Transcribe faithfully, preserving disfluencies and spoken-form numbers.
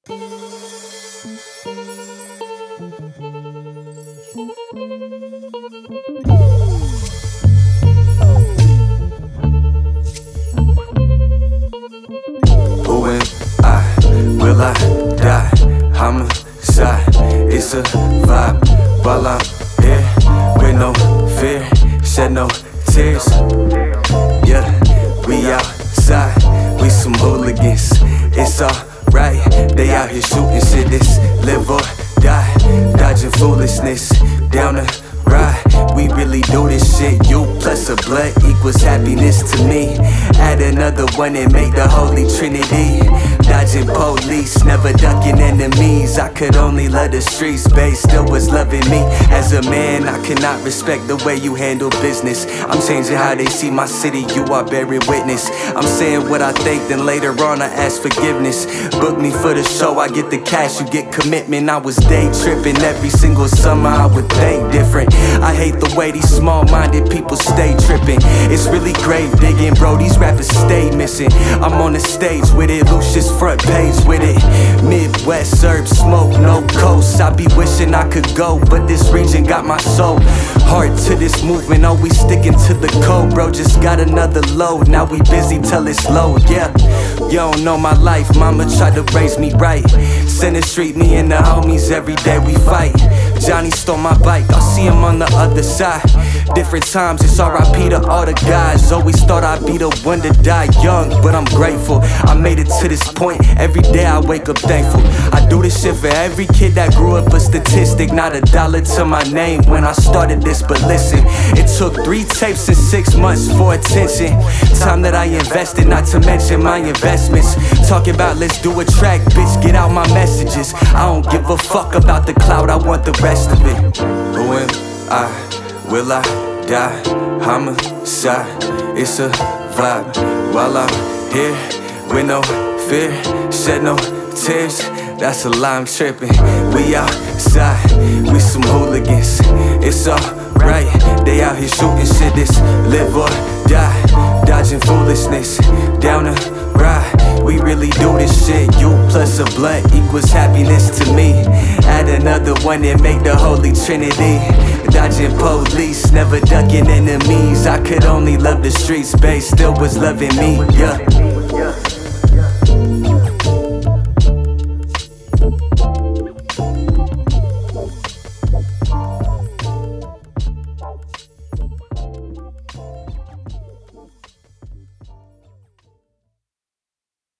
Who am I? Will I die? Homicide, it's a vibe while I'm here with no fear, shed no tears. Yeah, we outside, we some hooligans. It's alright, they out here shooting shit. It's live or die, dodging foolishness. Down the ride, we really do this shit. You plus a blood equals happiness to me. Add another one and make the holy trinity. Dodging police, never ducking enemies. I could only love the streets, babe, still was loving me. As a man, I cannot respect the way you handle business. I'm changing how they see my city, you are bearing witness. I'm saying what I think, then later on I ask forgiveness. Book me for the show, I get the cash, you get commitment. I was day tripping every single summer, I would think different. I hate the way these small-minded people stay tripping. It's really grave digging, bro, these rappers stay missing. I'm on the stage with it, Lucius front page with it. Midwest herb smoke, no coast. I be wishing I could go, but this region got my soul. Heart to this movement, always sticking to the code, bro. Just got another load, now we busy till it's low. Yeah, you don't know my life, mama tried to raise me right. Center Street, me and the homies, every day we fight. Johnny stole my bike, I'll see him on the other side. Different times, it's R I P to all the guys. Always thought I'd be the one to die young, but I'm grateful I made it to this point. Every day I wake up thankful. I do this shit for every kid that grew up a statistic. Not a dollar to my name when I started this, but listen, it took three tapes and six months for attention. Time that I invested, not to mention my investments. Talking about let's do a track, bitch, get out my messages. I don't give a fuck about the cloud, I want the rest of it. Who am I? Will I die? Homicide, it's a vibe while I'm here with no fear, shed no tears. That's a lie, I'm tripping. We outside, we some hooligans. It's alright, they out here shooting shit. This live or die, dodging foolishness. Down the ride, we really do this shit. You plus a blunt equals happiness to me. Add another one and make the holy trinity. Dodging police, never ducking enemies. I could only love the streets, babe, still was loving me, yeah.